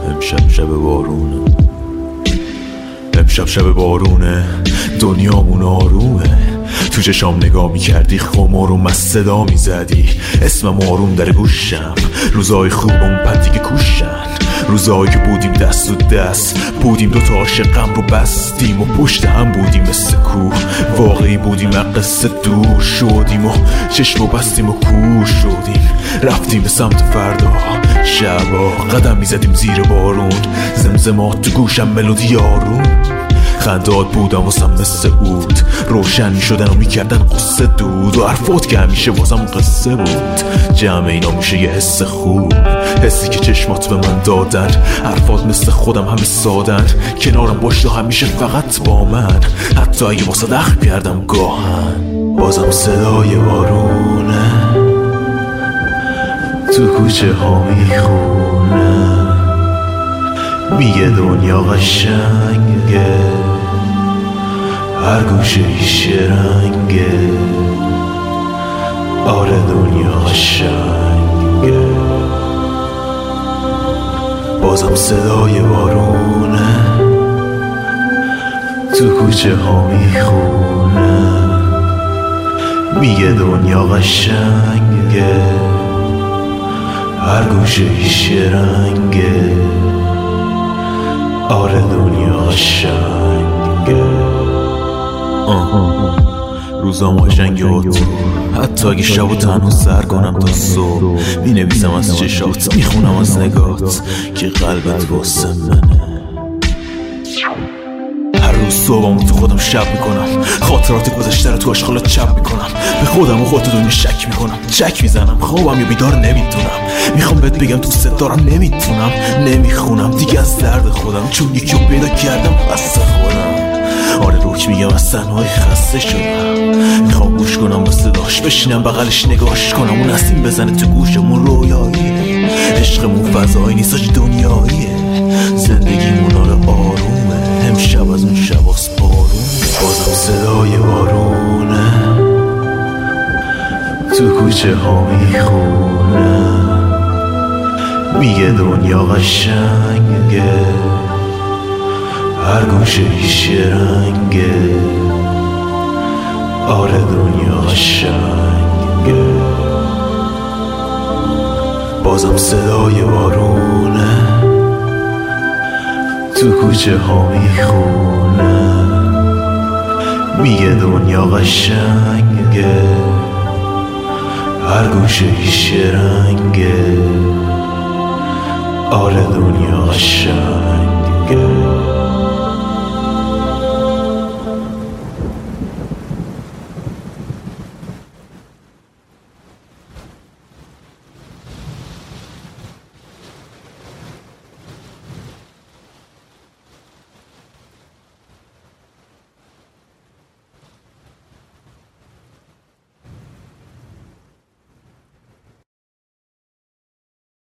امشب شب بارونه دنیامون آرومه. تو چشام نگاه میکردی خمار و مست صدا میزدی اسمم آروم در گوشم. روزای خوب اون پتی که کوشن، روزایی که بودیم دست و دست بودیم، دوتا عاشقم رو بستیم و پشت هم بودیم مثل کوه. واقعی بودیم قصه دور شدیم و چشم بستیم و کور شدیم. رفتیم به سمت فردا شبا قدم میزدیم زیر بارون، زمزمات تو گوشم ملودی آروم. خندات بودم واسم مثل عود، روشن میشدن و میکردن قصه دود، و حرفات که همیشه واسم قصه بود. جمع اینا میشه یه حس خوب، حسی که چشمات به من دادن. حرفات مثل خودم همه سادن، کنارم باش تو همیشه فقط با من. حتی اگه واسه دخل کردم گاهن بازم صدای بارونه تو کوچه ها میخونه. میگه دنیا قشنگه، هر گوشه ایش رنگه. آره دنیا قشنگه. بازم صدای بارونه تو کوچه ها میخونه. میگه دنیا قشنگه، هر گوشه ایش رنگه. آره دنیا قشنگه. روزام قشنگه با تو، حتی اگه شب و تنها سر کنم تا صبح. می نویسم از چشات، میخونم از نگات که قلبت واسه منه. هر روز صبحمو تو خودم شب میکنم، خاطرات گذشته رو تو اشغالات چپ میکنم. به خودم و خودت دنیا شک میکنم، چک میزنم خوابم یا بیدار نمیتونم. میخوام بهت بگم دوست دارم نمیتونم، نمیخونم دیگه از درد خودم، چون یکی رو پیدا کردم بس خودم. آره روک میگم از تنهایی خسته شدم، میخوام گوش کنم با صداش، بشینم بغلش نگاش کنم. اون نسیم بزنه تو گوشمون رویاییه، عشقمون فضایی نیستاش دنیاییه. زندگیمون آره آرومه، امشب از اون شباس بارونه. بازم صدای بارونه تو کوچه ها میخونه. میگه دنیا قشنگه، هر گوشه ایش رنگه. آره دنیا قشنگه. بازم صدای بارونه تو کوچه ها میخونه. میگه دنیا قشنگه، هر گوشه ایش رنگه. آره دنیا قشنگه.